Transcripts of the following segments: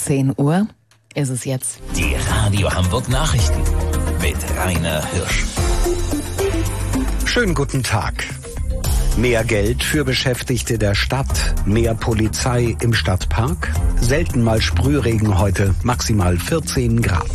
10 Uhr ist es jetzt. Die Radio Hamburg Nachrichten mit Rainer Hirsch. Schönen guten Tag. Mehr Geld für Beschäftigte der Stadt, mehr Polizei im Stadtpark, selten mal Sprühregen heute, maximal 14 Grad.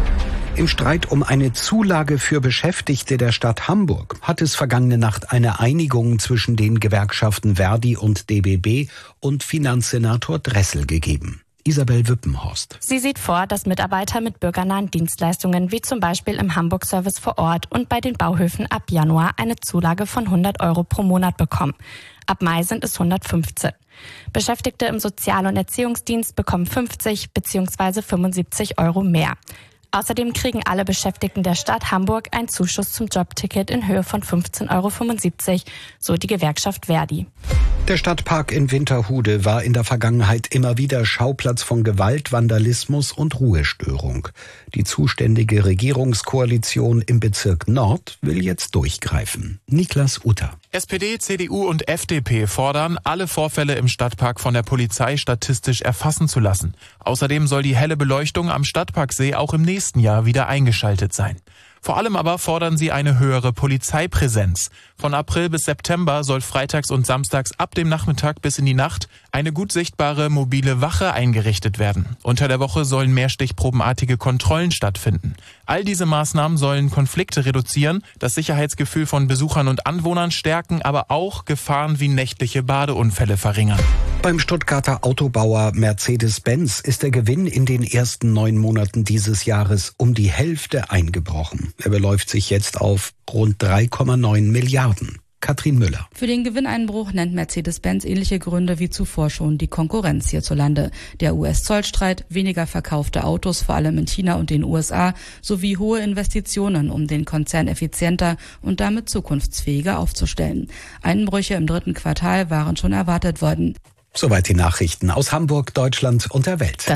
Im Streit um eine Zulage für Beschäftigte der Stadt Hamburg hat es vergangene Nacht eine Einigung zwischen den Gewerkschaften Verdi und DBB und Finanzsenator Dressel gegeben. Isabel Wippenhorst. Sie sieht vor, dass Mitarbeiter mit bürgernahen Dienstleistungen wie zum Beispiel im Hamburg-Service vor Ort und bei den Bauhöfen ab Januar eine Zulage von 100 € pro Monat bekommen. Ab Mai sind es 115. Beschäftigte im Sozial- und Erziehungsdienst bekommen 50 bzw. 75 € mehr. Außerdem kriegen alle Beschäftigten der Stadt Hamburg einen Zuschuss zum Jobticket in Höhe von 15,75 €, so die Gewerkschaft Verdi. Der Stadtpark in Winterhude war in der Vergangenheit immer wieder Schauplatz von Gewalt, Vandalismus und Ruhestörung. Die zuständige Regierungskoalition im Bezirk Nord will jetzt durchgreifen. Niklas Utter. SPD, CDU und FDP fordern, alle Vorfälle im Stadtpark von der Polizei statistisch erfassen zu lassen. Außerdem soll die helle Beleuchtung am Stadtparksee auch im nächsten Jahr wieder eingeschaltet sein. Vor allem aber fordern sie eine höhere Polizeipräsenz. Von April bis September soll freitags und samstags ab dem Nachmittag bis in die Nacht eine gut sichtbare mobile Wache eingerichtet werden. Unter der Woche sollen mehr stichprobenartige Kontrollen stattfinden. All diese Maßnahmen sollen Konflikte reduzieren, das Sicherheitsgefühl von Besuchern und Anwohnern stärken, aber auch Gefahren wie nächtliche Badeunfälle verringern. Beim Stuttgarter Autobauer Mercedes-Benz ist der Gewinn in den ersten 9 Monaten dieses Jahres um die Hälfte eingebrochen. Er beläuft sich jetzt auf rund 3,9 Milliarden. Katrin Müller. Für den Gewinneinbruch nennt Mercedes-Benz ähnliche Gründe wie zuvor schon die Konkurrenz hierzulande. Der US-Zollstreit, weniger verkaufte Autos, vor allem in China und den USA, sowie hohe Investitionen, um den Konzern effizienter und damit zukunftsfähiger aufzustellen. Einbrüche im 3. Quartal waren schon erwartet worden. Soweit die Nachrichten aus Hamburg, Deutschland und der Welt.